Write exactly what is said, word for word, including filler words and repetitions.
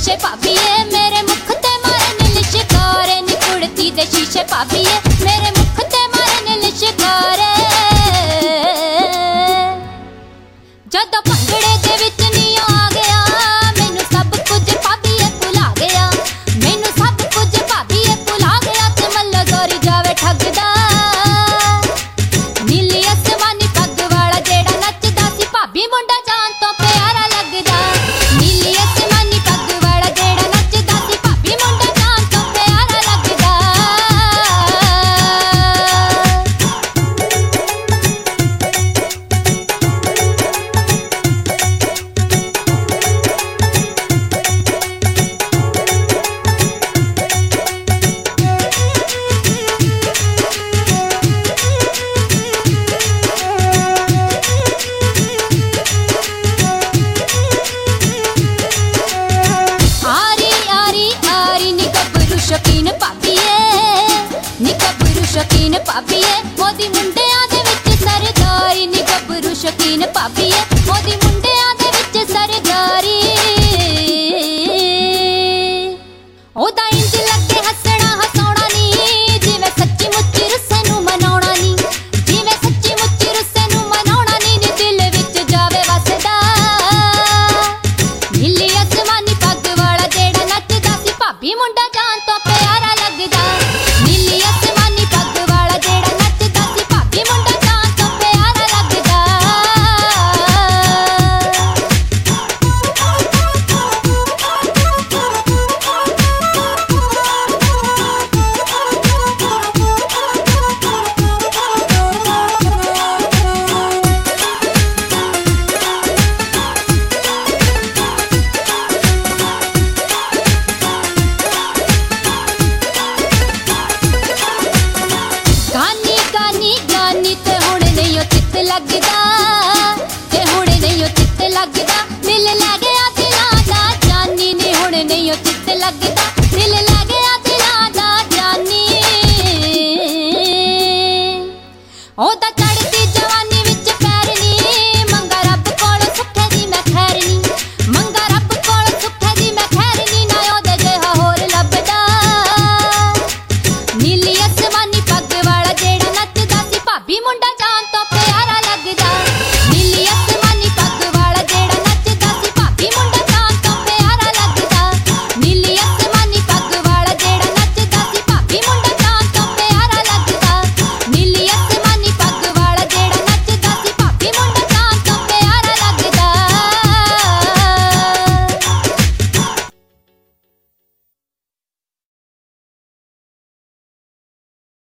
शीशे भाभीए मेरे मुख ते मारन लिशकारे नी कुड़ती दे शीशे भाभीए मेरे मुख ते मारन लिशकारे जदों भंगड़े दे विच नी आ गया मैनू सब कुछ भाभीए भुला गया मैनू सब कुछ भाभीए भुला गया ते मल्लो दौरी जावे ठगदा नीली आसमानी पग वाला जेड़ा नचदा सी भाभी मुंडा जान तो प्यारा लगदा नीली आसमानी पग वाला जेड़ा नचदा सी भाभी मुंडा जान तो प्यारा लगदा शौकीन भाभीए नी गब्बरू शौकीन भाभीए मोदी मुंडियां दे विच सरदारी नी गब्बरू शौकीन भाभीए मोदी मुंडियां दे विच सरदारी ओदा इंज लगे हसना हसाउणा नी जिवें सच्ची मुच्ची रुस्से नूं मनाउणा नी जिवें सच्ची मुच्ची रुस्से नूं मनाउणा नी नी दिल विच जावे वसदा नीली आसमानी पग वाला जेड़ा नचदा सी भाभी मुंडा जान तो प्यारा लगदा नीली आसमानी पग वाला जेड़ा नचदा सी भाभी मुंडा जान तो प्यारा लगदा गानी गानी गानी ते हुण नहीं ओ चित्त लगदा ते हुण नहीं ओ चित्त लगदा दिल लै गया दिलां दा जानी नी हुण नहीं ओ चित्त लगदा दिल लै गया दिलां दा जानी ओदा चढ़दी